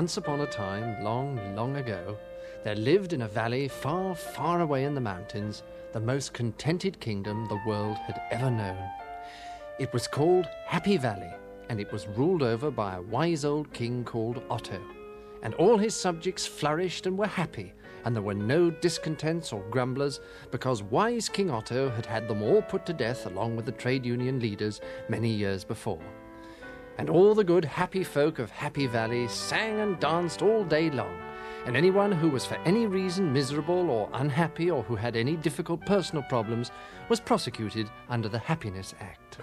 once upon a time, long, long ago, there lived in a valley far, far away in the mountains the most contented kingdom the world had ever known. It was called Happy Valley, and it was ruled over by a wise old king called Otto. And all his subjects flourished and were happy, and there were no discontents or grumblers, because wise King Otto had had them all put to death along with the trade union leaders many years before. And all the good, happy folk of Happy Valley sang and danced all day long, and anyone who was for any reason miserable or unhappy or who had any difficult personal problems was prosecuted under the Happiness Act.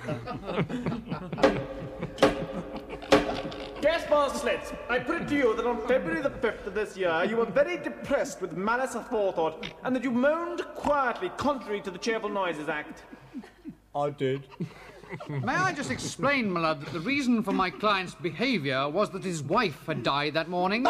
Gaspar Slits, I put it to you that on February the 5th of this year, you were very depressed with malice aforethought, and that you moaned quietly contrary to the Cheerful Noises Act. I did. May I just explain, my lord, that the reason for my client's behaviour was that his wife had died that morning?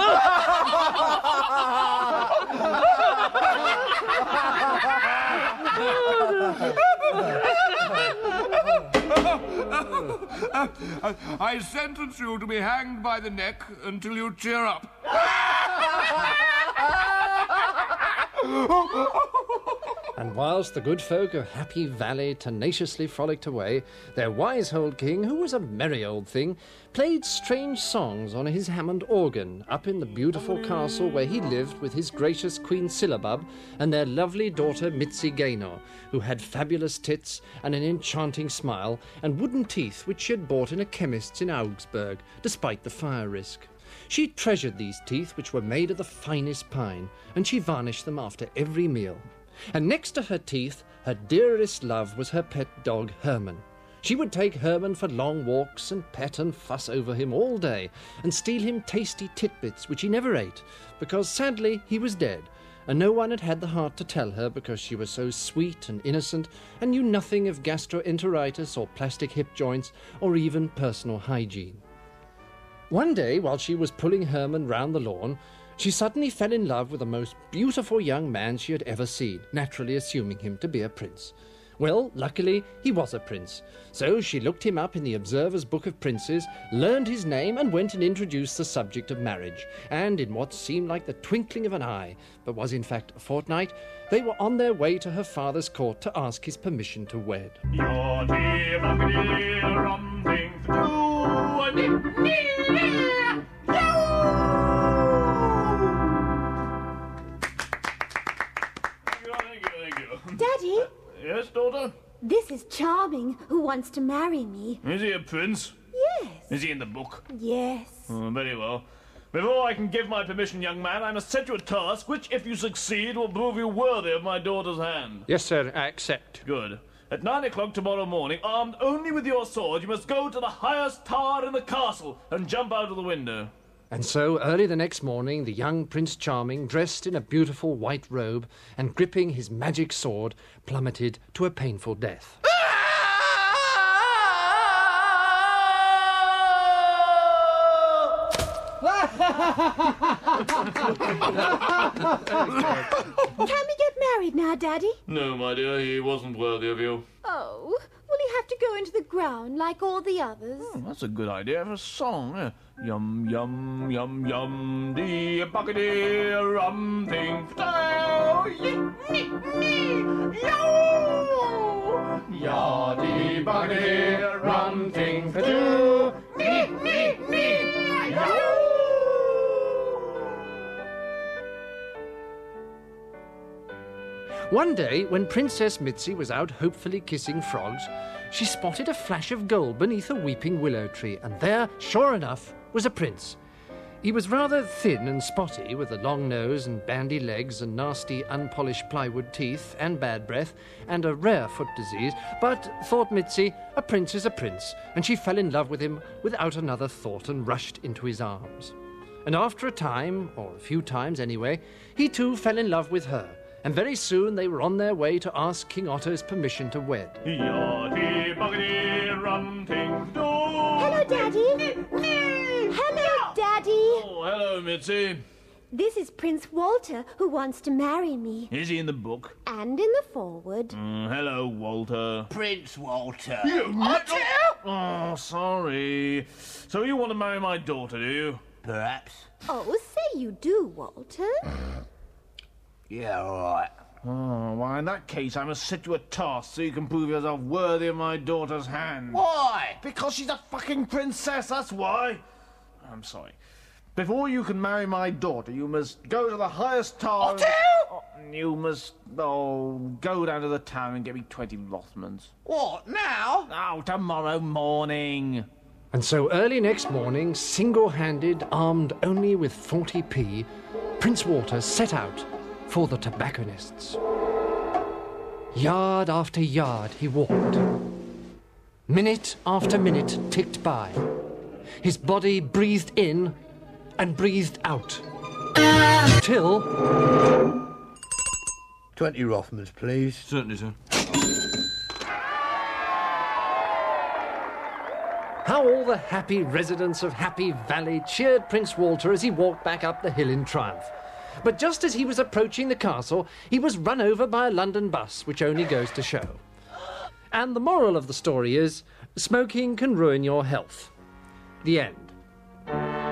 I sentence you to be hanged by the neck until you cheer up. And whilst the good folk of Happy Valley tenaciously frolicked away, their wise old king, who was a merry old thing, played strange songs on his Hammond organ up in the beautiful castle where he lived with his gracious Queen Syllabub and their lovely daughter Mitzi Gaynor, who had fabulous tits and an enchanting smile and wooden teeth which she had bought in a chemist's in Augsburg, despite the fire risk. She treasured these teeth, which were made of the finest pine, and she varnished them after every meal. And next to her teeth, her dearest love was her pet dog, Herman. She would take Herman for long walks and pet and fuss over him all day and steal him tasty titbits which he never ate, because sadly he was dead, and no one had had the heart to tell her because she was so sweet and innocent and knew nothing of gastroenteritis or plastic hip joints or even personal hygiene. One day, while she was pulling Herman round the lawn, she suddenly fell in love with the most beautiful young man she had ever seen, naturally assuming him to be a prince. Well, luckily, he was a prince. So she looked him up in the Observer's Book of Princes, learned his name, and went and introduced the subject of marriage. And in what seemed like the twinkling of an eye, but was in fact a fortnight, they were on their way to her father's court to ask his permission to wed. Daddy? Yes, daughter? This is Charming, who wants to marry me. Is he a prince? Yes. Is he in the book? Yes. Oh, very well. Before I can give my permission, young man, I must set you a task which, if you succeed, will prove you worthy of my daughter's hand. Yes, sir, I accept. Good. At 9 o'clock tomorrow morning, armed only with your sword, you must go to the highest tower in the castle and jump out of the window. And so, early the next morning, the young Prince Charming, dressed in a beautiful white robe and gripping his magic sword, plummeted to a painful death. Can we get married now, Daddy? No, my dear, he wasn't worthy of you. Oh, will he have to go into the ground like all the others? Oh, that's a good idea for a song. Yum, yum, yum, yum, dee, buckety, rum, ting, yo! Ya, dee, buckety, rum, ting, yo! One day, when Princess Mitzi was out hopefully kissing frogs, she spotted a flash of gold beneath a weeping willow tree, and there, sure enough, was a prince. He was rather thin and spotty, with a long nose and bandy legs and nasty unpolished plywood teeth and bad breath and a rare foot disease, but, thought Mitzi, a prince is a prince, and she fell in love with him without another thought and rushed into his arms. And after a time, or a few times anyway, he too fell in love with her, and very soon they were on their way to ask King Otto's permission to wed. Hello, Daddy. Hello, Daddy. Oh, hello, Mitzi. This is Prince Walter, who wants to marry me. Is he in the book? And in the foreword. Hello, Walter. Prince Walter. You Oh, sorry. So you want to marry my daughter, do you? perhaps. Oh, say you do, Walter. Yeah, all right. Oh, why, in that case, I must set you a task so you can prove yourself worthy of my daughter's hand. Why? Because she's a fucking princess, that's why. I'm sorry. Before you can marry my daughter, you must go to the highest tower... You must, go down to the town and get me 20 Rothmans. What, now? Oh, tomorrow morning. And so early next morning, single-handed, armed only with 40p, Prince Walter set out for the tobacconists. Yard after yard he walked. Minute after minute ticked by. His body breathed in and breathed out. Till... 20 Rothmans, please. Certainly, sir. How all the happy residents of Happy Valley cheered Prince Walter as he walked back up the hill in triumph. But just as he was approaching the castle, he was run over by a London bus, which only goes to show. And the moral of the story is, smoking can ruin your health. The end.